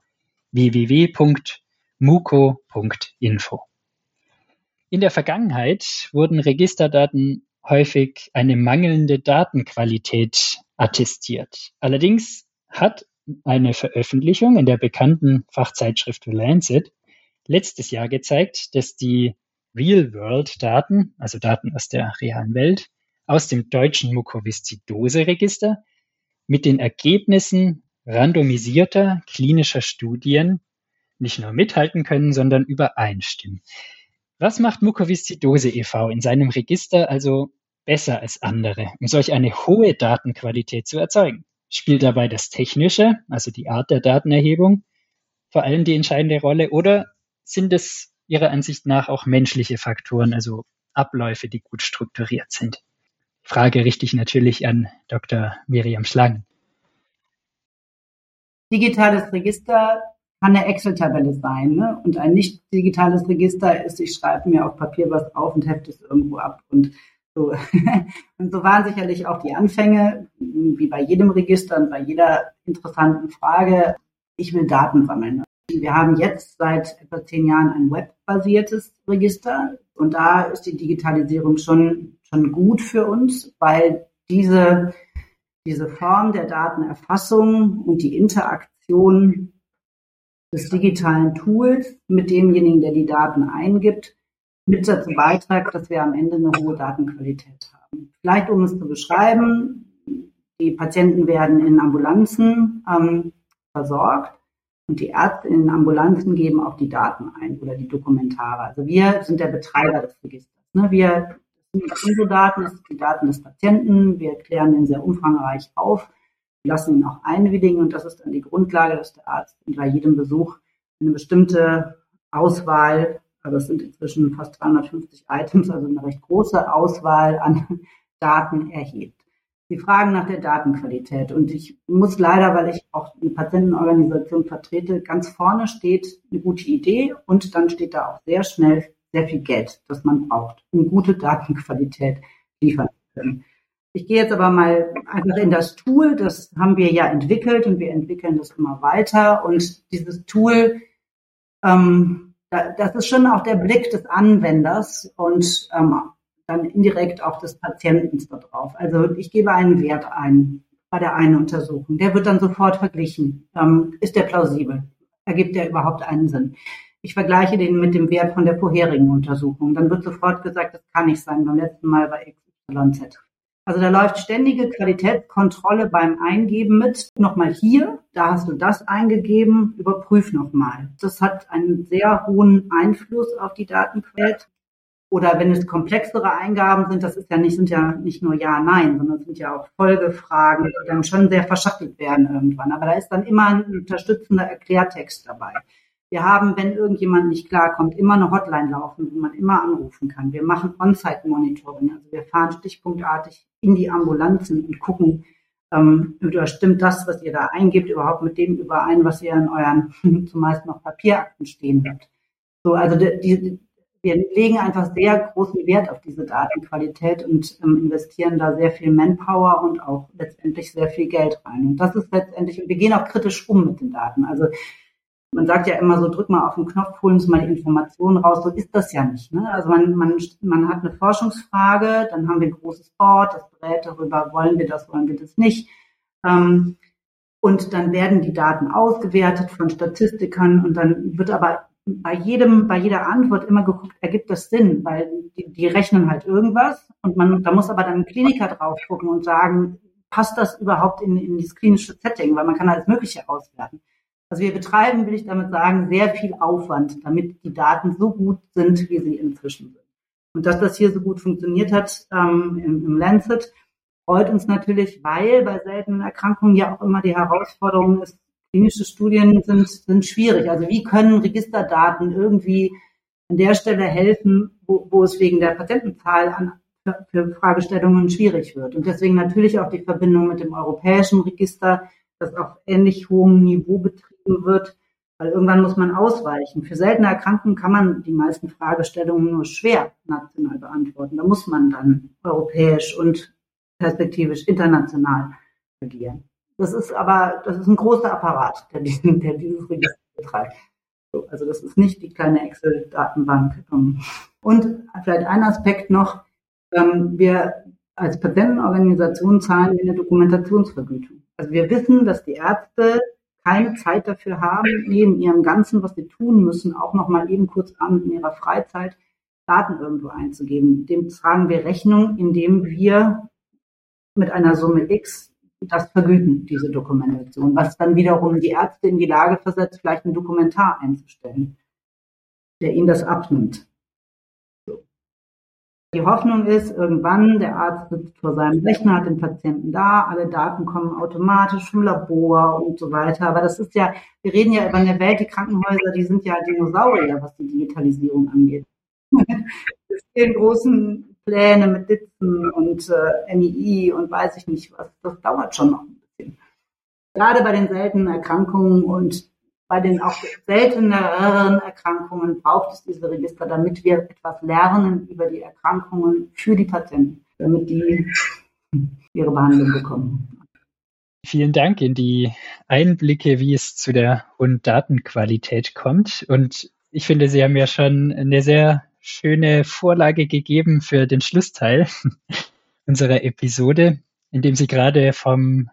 www.muko.info. In der Vergangenheit wurden Registerdaten häufig eine mangelnde Datenqualität attestiert. Allerdings hat eine Veröffentlichung in der bekannten Fachzeitschrift The Lancet letztes Jahr gezeigt, dass die Real-World-Daten, also Daten aus der realen Welt, aus dem deutschen Mukoviszidose-Register mit den Ergebnissen randomisierter klinischer Studien nicht nur mithalten können, sondern übereinstimmen. Was macht Mukoviszidose e.V. in seinem Register also besser als andere, um solch eine hohe Datenqualität zu erzeugen? Spielt dabei das Technische, also die Art der Datenerhebung, vor allem die entscheidende Rolle, oder sind es Ihrer Ansicht nach auch menschliche Faktoren, also Abläufe, die gut strukturiert sind? Frage richte ich natürlich an Dr. Miriam Schlangen. Digitales Register kann eine Excel-Tabelle sein, ne? Und ein nicht digitales Register ist, ich schreibe mir auf Papier was auf und hefte es irgendwo ab. Und so, und so waren sicherlich auch die Anfänge, wie bei jedem Register und bei jeder interessanten Frage. Ich will Daten sammeln. Wir haben jetzt seit etwa 10 Jahren ein webbasiertes Register und da ist die Digitalisierung schon gut für uns, weil diese Form der Datenerfassung und die Interaktion des digitalen Tools mit demjenigen, der die Daten eingibt, mit dazu beiträgt, dass wir am Ende eine hohe Datenqualität haben. Vielleicht, um es zu beschreiben, die Patienten werden in Ambulanzen versorgt und die Ärzte in den Ambulanzen geben auch die Daten ein oder die Dokumentare. Also wir sind der Betreiber des Registers. Wir sind nicht unsere Daten, das sind die Daten des Patienten. Wir klären den sehr umfangreich auf, lassen ihn auch einwilligen und das ist dann die Grundlage, dass der Arzt bei jedem Besuch eine bestimmte Auswahl, also es sind inzwischen fast 350 Items, also eine recht große Auswahl an Daten erhebt. Sie fragen nach der Datenqualität und ich muss leider, weil ich auch eine Patientenorganisation vertrete, ganz vorne steht eine gute Idee und dann steht da auch sehr schnell sehr viel Geld, das man braucht, um gute Datenqualität liefern zu können. Ich gehe jetzt aber mal einfach in das Tool, das haben wir ja entwickelt und wir entwickeln das immer weiter und dieses Tool, das ist schon auch der Blick des Anwenders und dann indirekt auch des Patienten darauf. Also ich gebe einen Wert ein bei der einen Untersuchung. Der wird dann sofort verglichen. Ist der plausibel? Ergibt der überhaupt einen Sinn? Ich vergleiche den mit dem Wert von der vorherigen Untersuchung. Dann wird sofort gesagt, das kann nicht sein. Beim letzten Mal bei XYZ. Also da läuft ständige Qualitätskontrolle beim Eingeben mit. Nochmal hier, da hast du das eingegeben, überprüf nochmal. Das hat einen sehr hohen Einfluss auf die Datenqualität. Oder wenn es komplexere Eingaben sind, sind ja nicht nur Ja, Nein, sondern es sind ja auch Folgefragen, die dann schon sehr verschachtelt werden irgendwann. Aber da ist dann immer ein unterstützender Erklärtext dabei. Wir haben, wenn irgendjemand nicht klarkommt, immer eine Hotline laufen, wo man immer anrufen kann. Wir machen On-Site-Monitoring, also wir fahren stichpunktartig in die Ambulanzen und gucken, stimmt das, was ihr da eingebt, überhaupt mit dem überein, was ihr in euren zumeist noch Papierakten stehen habt. So, also wir legen einfach sehr großen Wert auf diese Datenqualität und investieren da sehr viel Manpower und auch letztendlich sehr viel Geld rein. Und das ist letztendlich, und wir gehen auch kritisch um mit den Daten. Also man sagt ja immer so, drück mal auf den Knopf, holen Sie mal die Informationen raus. So ist das ja nicht. Ne? Also man hat eine Forschungsfrage, dann haben wir ein großes Board, das berät darüber, wollen wir das nicht. Und dann werden die Daten ausgewertet von Statistikern und dann wird aber bei jeder Antwort immer geguckt, ergibt das Sinn, weil die rechnen halt irgendwas und da muss aber dann ein Kliniker drauf gucken und sagen, passt das überhaupt in dieses klinische Setting, weil man kann alles Mögliche auswerten. Also wir betreiben, will ich damit sagen, sehr viel Aufwand, damit die Daten so gut sind, wie sie inzwischen sind. Und dass das hier so gut funktioniert hat im Lancet, freut uns natürlich, weil bei seltenen Erkrankungen ja auch immer die Herausforderung ist, klinische Studien sind schwierig. Also wie können Registerdaten irgendwie an der Stelle helfen, wo es wegen der Patientenzahl für Fragestellungen schwierig wird. Und deswegen natürlich auch die Verbindung mit dem europäischen Register, das auf ähnlich hohem Niveau betrieben wird, weil irgendwann muss man ausweichen. Für seltene Erkrankungen kann man die meisten Fragestellungen nur schwer national beantworten. Da muss man dann europäisch und perspektivisch international agieren. Das ist ein großer Apparat, der dieses Register betreibt. Also das ist nicht die kleine Excel-Datenbank. Und vielleicht ein Aspekt noch, wir als Patientenorganisation zahlen eine Dokumentationsvergütung. Also wir wissen, dass die Ärzte keine Zeit dafür haben, neben ihrem Ganzen, was sie tun müssen, auch noch mal eben kurz abends in ihrer Freizeit Daten irgendwo einzugeben. Dem tragen wir Rechnung, indem wir mit einer Summe X das vergüten, diese Dokumentation, was dann wiederum die Ärzte in die Lage versetzt, vielleicht einen Dokumentar einzustellen, der ihnen das abnimmt. Die Hoffnung ist, irgendwann, der Arzt sitzt vor seinem Rechner, hat den Patienten da, alle Daten kommen automatisch vom Labor und so weiter. Aber das ist ja, wir reden ja über eine Welt, die Krankenhäuser, die sind ja Dinosaurier, was die Digitalisierung angeht. Es stehen großen Pläne mit Ditzen und MII und weiß ich nicht was. Das dauert schon noch ein bisschen. Gerade bei den seltenen Erkrankungen und bei den auch selteneren Erkrankungen braucht es diese Register, damit wir etwas lernen über die Erkrankungen für die Patienten, damit die ihre Behandlung bekommen. Vielen Dank in die Einblicke, wie es zu der hohen Datenqualität kommt. Und ich finde, Sie haben ja schon eine sehr schöne Vorlage gegeben für den Schlussteil unserer Episode, indem Sie gerade vom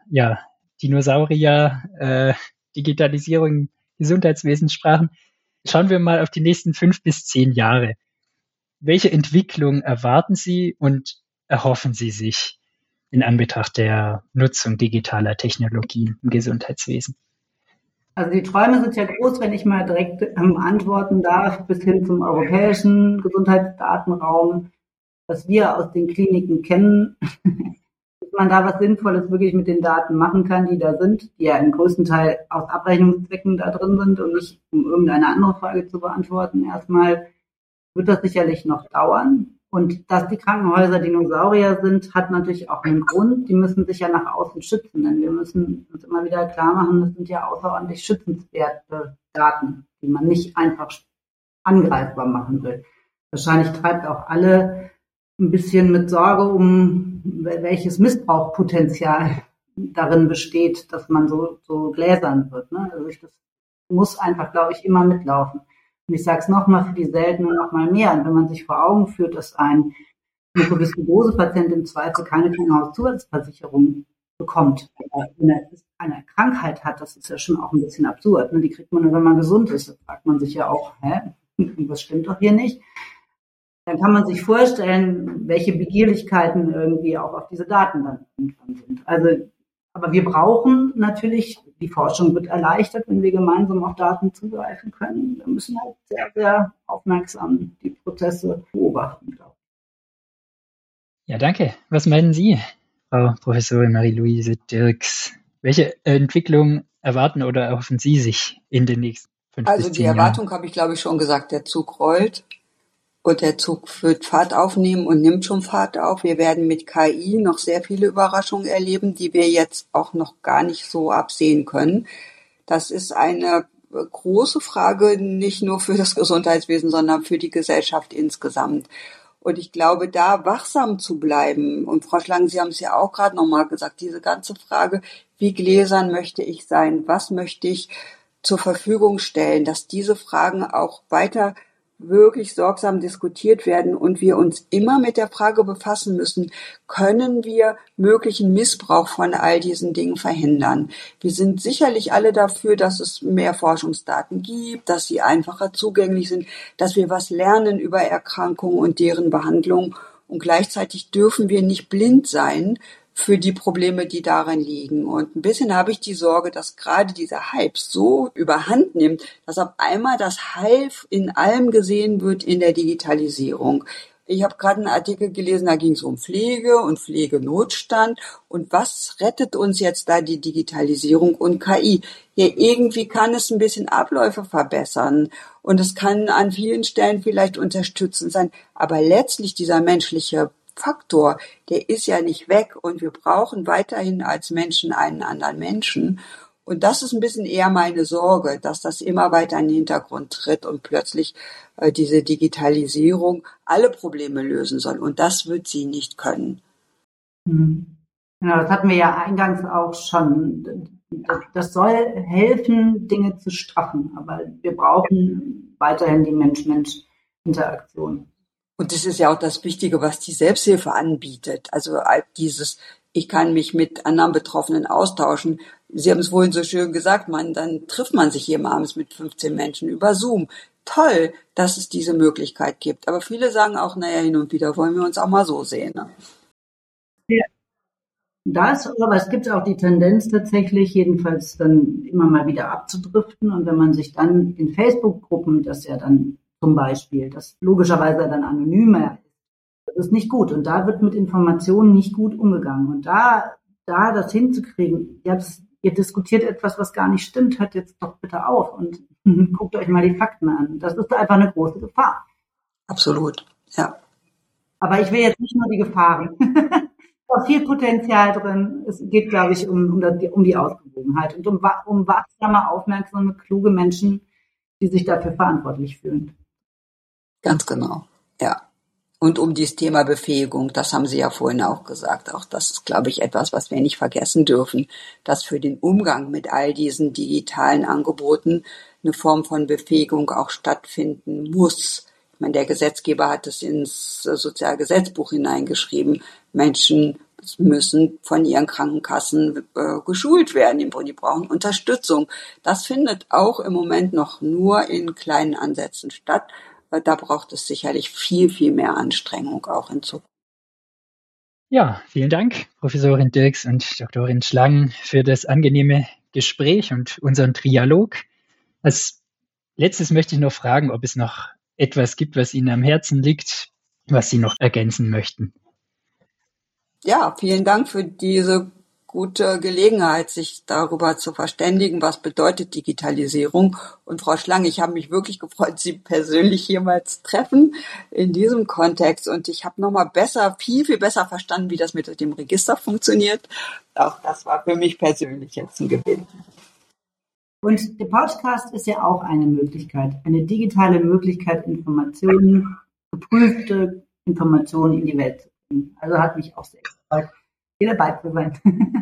Dinosaurier Digitalisierung Gesundheitswesen sprachen. Schauen wir mal auf die nächsten 5 bis 10 Jahre. Welche Entwicklung erwarten Sie und erhoffen Sie sich in Anbetracht der Nutzung digitaler Technologien im Gesundheitswesen? Also die Träume sind ja groß, wenn ich mal direkt antworten darf, bis hin zum europäischen Gesundheitsdatenraum, was wir aus den Kliniken kennen, dass man da was Sinnvolles wirklich mit den Daten machen kann, die da sind, die ja im größten Teil aus Abrechnungszwecken da drin sind und nicht um irgendeine andere Frage zu beantworten. Erstmal wird das sicherlich noch dauern. Und dass die Krankenhäuser Dinosaurier sind, hat natürlich auch einen Grund. Die müssen sich ja nach außen schützen, denn wir müssen uns immer wieder klar machen, das sind ja außerordentlich schützenswerte Daten, die man nicht einfach angreifbar machen will. Wahrscheinlich treibt auch alle ein bisschen mit Sorge um, welches Missbrauchspotenzial darin besteht, dass man so gläsern wird. Ne? Also das muss einfach, glaube ich, immer mitlaufen. Und ich sage es nochmal für die Seltenen nochmal mehr. Und wenn man sich vor Augen führt, dass ein Mukoviszidose-Patient im Zweifel keine Krankenhauszusatzversicherung bekommt, wenn er eine Krankheit hat, das ist ja schon auch ein bisschen absurd. Ne? Die kriegt man nur, wenn man gesund ist. Da fragt man sich ja auch, was stimmt doch hier nicht? Dann kann man sich vorstellen, welche Begierlichkeiten irgendwie auch auf diese Daten dann irgendwann sind. Also, aber wir brauchen natürlich, die Forschung wird erleichtert, wenn wir gemeinsam auf Daten zugreifen können. Wir müssen halt sehr, sehr aufmerksam die Prozesse beobachten, glaube ich. Ja, danke. Was meinen Sie, Frau Professorin Marie-Louise Dirks? Welche Entwicklung erwarten oder erhoffen Sie sich in den nächsten 5 bis 10 Jahren? Also die Erwartung habe ich, glaube ich, schon gesagt, der Zug rollt. Und der Zug wird Fahrt aufnehmen und nimmt schon Fahrt auf. Wir werden mit KI noch sehr viele Überraschungen erleben, die wir jetzt auch noch gar nicht so absehen können. Das ist eine große Frage, nicht nur für das Gesundheitswesen, sondern für die Gesellschaft insgesamt. Und ich glaube, da wachsam zu bleiben, und Frau Schlang, Sie haben es ja auch gerade nochmal gesagt, diese ganze Frage, wie gläsern möchte ich sein, was möchte ich zur Verfügung stellen, dass diese Fragen auch weiter wirklich sorgsam diskutiert werden und wir uns immer mit der Frage befassen müssen, können wir möglichen Missbrauch von all diesen Dingen verhindern? Wir sind sicherlich alle dafür, dass es mehr Forschungsdaten gibt, dass sie einfacher zugänglich sind, dass wir was lernen über Erkrankungen und deren Behandlung. Und gleichzeitig dürfen wir nicht blind sein für die Probleme, die darin liegen. Und ein bisschen habe ich die Sorge, dass gerade dieser Hype so überhand nimmt, dass auf einmal das Heil in allem gesehen wird in der Digitalisierung. Ich habe gerade einen Artikel gelesen, da ging es um Pflege und Pflegenotstand. Und was rettet uns jetzt da die Digitalisierung und KI? Ja, irgendwie kann es ein bisschen Abläufe verbessern. Und es kann an vielen Stellen vielleicht unterstützend sein. Aber letztlich dieser menschliche Faktor, der ist ja nicht weg und wir brauchen weiterhin als Menschen einen anderen Menschen. Und das ist ein bisschen eher meine Sorge, dass das immer weiter in den Hintergrund tritt und plötzlich diese Digitalisierung alle Probleme lösen soll. Und das wird sie nicht können. Genau, das hatten wir ja eingangs auch schon. Das soll helfen, Dinge zu straffen, aber wir brauchen weiterhin die Mensch-Mensch-Interaktion. Und das ist ja auch das Wichtige, was die Selbsthilfe anbietet. Also dieses, ich kann mich mit anderen Betroffenen austauschen. Sie haben es vorhin so schön gesagt, dann trifft man sich hier abends mit 15 Menschen über Zoom. Toll, dass es diese Möglichkeit gibt. Aber viele sagen auch, naja, hin und wieder wollen wir uns auch mal so sehen. Ne? Ja. Aber es gibt auch die Tendenz tatsächlich, jedenfalls dann immer mal wieder abzudriften. Und wenn man sich dann in Facebook-Gruppen, das ja dann zum Beispiel, das logischerweise dann anonymer ist, Das ist nicht gut. Und da wird mit Informationen nicht gut umgegangen. Und da das hinzukriegen, ihr diskutiert etwas, was gar nicht stimmt, hört jetzt doch bitte auf und guckt euch mal die Fakten an. Das ist einfach eine große Gefahr. Absolut, ja. Aber ich will jetzt nicht nur die Gefahren. Da ist viel Potenzial drin. Es geht, glaube ich, um die Ausgewogenheit und um wachsame, aufmerksame, kluge Menschen, die sich dafür verantwortlich fühlen. Ganz genau, ja. Und um dieses Thema Befähigung, das haben Sie ja vorhin auch gesagt. Auch das ist, glaube ich, etwas, was wir nicht vergessen dürfen, dass für den Umgang mit all diesen digitalen Angeboten eine Form von Befähigung auch stattfinden muss. Ich meine, der Gesetzgeber hat es ins Sozialgesetzbuch hineingeschrieben. Menschen müssen von ihren Krankenkassen geschult werden. Die brauchen Unterstützung. Das findet auch im Moment noch nur in kleinen Ansätzen statt. Da braucht es sicherlich viel, viel mehr Anstrengung auch in Zukunft. Ja, vielen Dank, Professorin Dirks und Doktorin Schlang, für das angenehme Gespräch und unseren Trialog. Als letztes möchte ich noch fragen, ob es noch etwas gibt, was Ihnen am Herzen liegt, was Sie noch ergänzen möchten. Ja, vielen Dank für diese gute Gelegenheit, sich darüber zu verständigen, was bedeutet Digitalisierung. Und Frau Schlang, ich habe mich wirklich gefreut, Sie persönlich hier mal zu treffen in diesem Kontext. Und ich habe nochmal viel, viel besser verstanden, wie das mit dem Register funktioniert. Auch das war für mich persönlich jetzt ein Gewinn. Und der Podcast ist ja auch eine Möglichkeit, eine digitale Möglichkeit, geprüfte Informationen in die Welt zu bringen. Also hat mich auch sehr gefreut, hier dabei zu sein.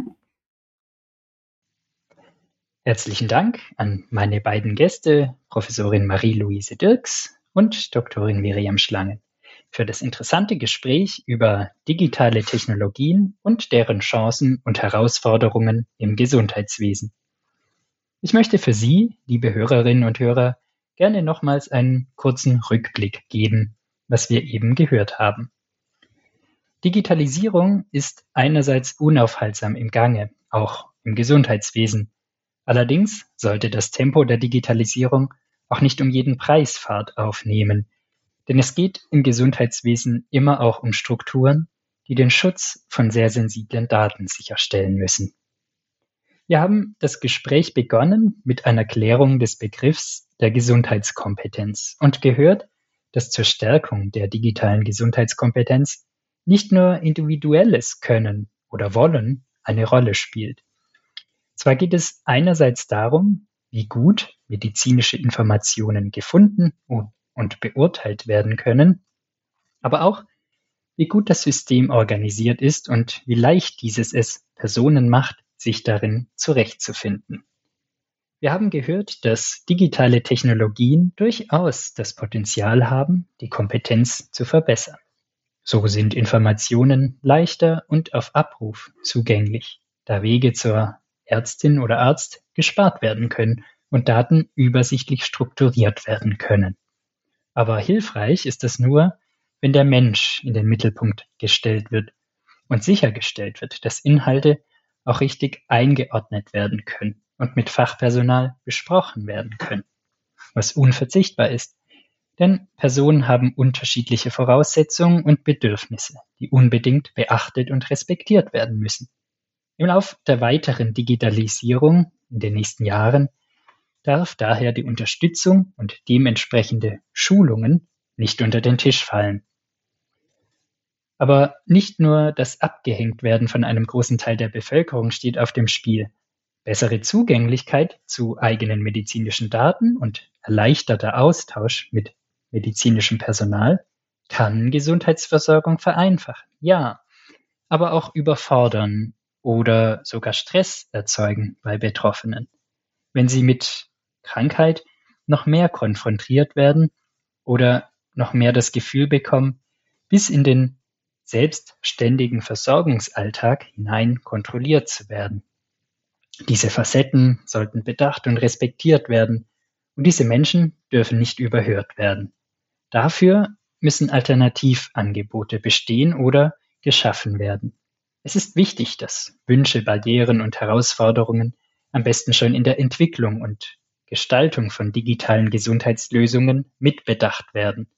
Herzlichen Dank an meine beiden Gäste, Professorin Marie-Louise Dirks und Doktorin Miriam Schlangen, für das interessante Gespräch über digitale Technologien und deren Chancen und Herausforderungen im Gesundheitswesen. Ich möchte für Sie, liebe Hörerinnen und Hörer, gerne nochmals einen kurzen Rückblick geben, was wir eben gehört haben. Digitalisierung ist einerseits unaufhaltsam im Gange, auch im Gesundheitswesen. Allerdings sollte das Tempo der Digitalisierung auch nicht um jeden Preis Fahrt aufnehmen, denn es geht im Gesundheitswesen immer auch um Strukturen, die den Schutz von sehr sensiblen Daten sicherstellen müssen. Wir haben das Gespräch begonnen mit einer Klärung des Begriffs der Gesundheitskompetenz und gehört, dass zur Stärkung der digitalen Gesundheitskompetenz nicht nur individuelles Können oder Wollen eine Rolle spielt. Zwar geht es einerseits darum, wie gut medizinische Informationen gefunden und beurteilt werden können, aber auch, wie gut das System organisiert ist und wie leicht dieses es Personen macht, sich darin zurechtzufinden. Wir haben gehört, dass digitale Technologien durchaus das Potenzial haben, die Kompetenz zu verbessern. So sind Informationen leichter und auf Abruf zugänglich, da Wege zur Ärztin oder Arzt gespart werden können und Daten übersichtlich strukturiert werden können. Aber hilfreich ist das nur, wenn der Mensch in den Mittelpunkt gestellt wird und sichergestellt wird, dass Inhalte auch richtig eingeordnet werden können und mit Fachpersonal besprochen werden können, was unverzichtbar ist. Denn Personen haben unterschiedliche Voraussetzungen und Bedürfnisse, die unbedingt beachtet und respektiert werden müssen. Im Lauf der weiteren Digitalisierung in den nächsten Jahren darf daher die Unterstützung und dementsprechende Schulungen nicht unter den Tisch fallen. Aber nicht nur das Abgehängtwerden von einem großen Teil der Bevölkerung steht auf dem Spiel. Bessere Zugänglichkeit zu eigenen medizinischen Daten und erleichterter Austausch mit medizinischem Personal kann Gesundheitsversorgung vereinfachen, ja, aber auch überfordern oder sogar Stress erzeugen bei Betroffenen, wenn sie mit Krankheit noch mehr konfrontiert werden oder noch mehr das Gefühl bekommen, bis in den selbstständigen Versorgungsalltag hinein kontrolliert zu werden. Diese Facetten sollten bedacht und respektiert werden, und diese Menschen dürfen nicht überhört werden. Dafür müssen Alternativangebote bestehen oder geschaffen werden. Es ist wichtig, dass Wünsche, Barrieren und Herausforderungen am besten schon in der Entwicklung und Gestaltung von digitalen Gesundheitslösungen mitbedacht werden.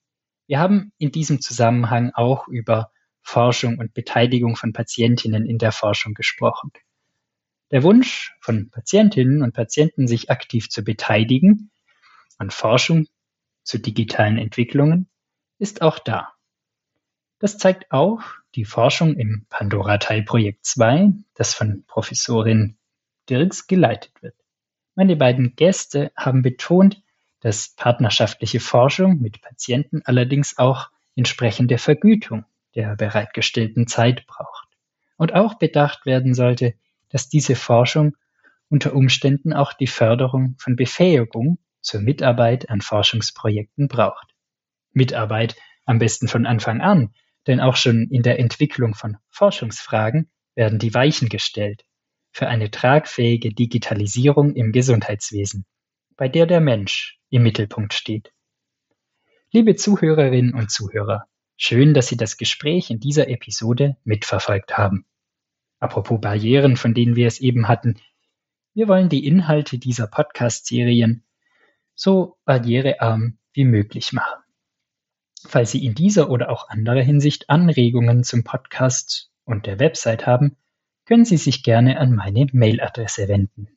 Wir haben in diesem Zusammenhang auch über Forschung und Beteiligung von Patientinnen in der Forschung gesprochen. Der Wunsch von Patientinnen und Patienten, sich aktiv zu beteiligen an Forschung zu digitalen Entwicklungen, ist auch da. Das zeigt auch die Forschung im Pandora-Teilprojekt 2, das von Professorin Dirks geleitet wird. Meine beiden Gäste haben betont, dass partnerschaftliche Forschung mit Patienten allerdings auch entsprechende Vergütung der bereitgestellten Zeit braucht. Und auch bedacht werden sollte, dass diese Forschung unter Umständen auch die Förderung von Befähigung zur Mitarbeit an Forschungsprojekten braucht. Mitarbeit am besten von Anfang an, denn auch schon in der Entwicklung von Forschungsfragen werden die Weichen gestellt für eine tragfähige Digitalisierung im Gesundheitswesen, bei der der Mensch im Mittelpunkt steht. Liebe Zuhörerinnen und Zuhörer, schön, dass Sie das Gespräch in dieser Episode mitverfolgt haben. Apropos Barrieren, von denen wir es eben hatten, wir wollen die Inhalte dieser Podcast-Serien so barrierearm wie möglich machen. Falls Sie in dieser oder auch anderer Hinsicht Anregungen zum Podcast und der Website haben, können Sie sich gerne an meine Mailadresse wenden: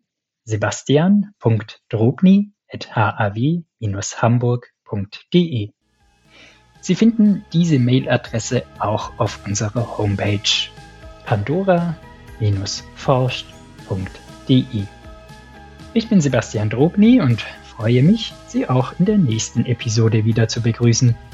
sebastian.drobny@haw-hamburg.de. Sie finden diese Mailadresse auch auf unserer Homepage pandora-forscht.de. Ich bin Sebastian Drobny und freue mich, Sie auch in der nächsten Episode wieder zu begrüßen.